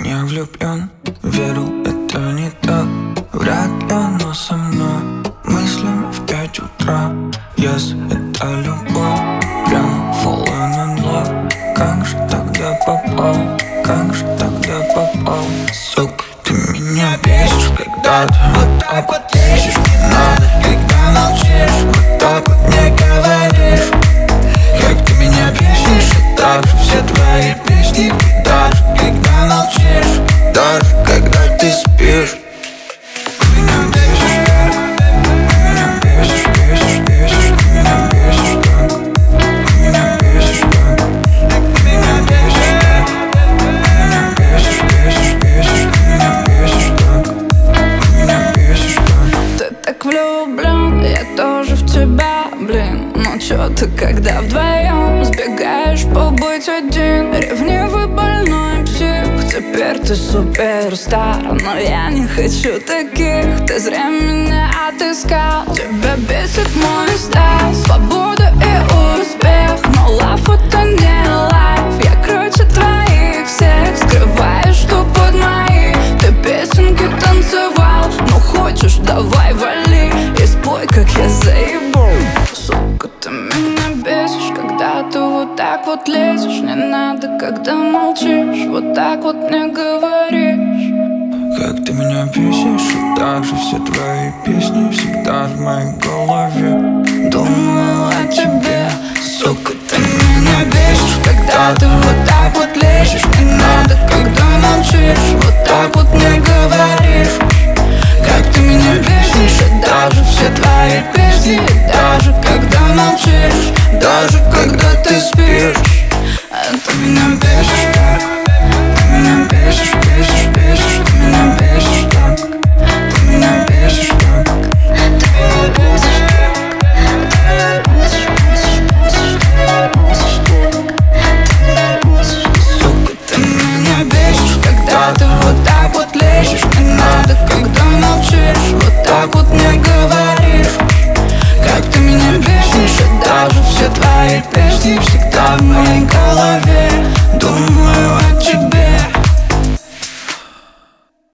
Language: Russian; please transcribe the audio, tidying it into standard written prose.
меня влюблен. Верил, это не так. Вряд ли оно со мной. Мыслями в 5 утра. Если это любовь, прямо falling in love. Как же тогда попал? Как же тогда попал? Сука, ты меня бесишь, когда ты вот так вот лезешь. Не надо, когда молчишь, вот так вот не говоришь. Как ты меня бесишь, и так же все твои песни. Даже когда молчишь, даже когда ты спишь. Ты меня бесишь так, ты меня бесишь, бесишь, бесишь. Ты меня бесишь так, ты меня бесишь так. Ты меня бесишь так, ты меня бесишь, бесишь, бесишь. Ты меня бесишь так, ты меня бесишь так. Ты так влюблен, я тоже в тебя, блин. Ну чё ты, когда вдвоем сбегаешь побыть один? Ревнивый больной псих, теперь ты суперстар. Но я не хочу таких, ты зря меня отыскал. Тебя бесит мой стайл, свобода и успех. Но лав это не лайф, я круче твоих всех. Скрываешь, что под мои ты песенки танцевал. Ну хочешь, давай вали и спой, как я заебу. Сука, ты меня бесишь, когда ты вот так вот лезешь. Не надо, когда молчишь, вот так вот не говоришь. Как ты меня бесишь, и так же все твои песни всегда в моей голове. Думаю о тебе, сука, ты меня бесишь, когда ты вот так вот лезешь. Не надо, когда молчишь, вот так вот не говоришь. Как ты меня бесишь, и даже все твои песни. Даже когда молчишь, даже когда ты спишь. Ты меня бесишь так, ты меня бесишь, бесишь, бесишь. Ты меня бесишь так, ты меня бесишь так. Ты меня бесишь так, ты меня бесишь, бесишь, бесишь. Ты меня бесишь, сука, ты меня бесишь, когда ты вот так вот лезешь. Не надо, когда молчишь, вот так вот не говоришь.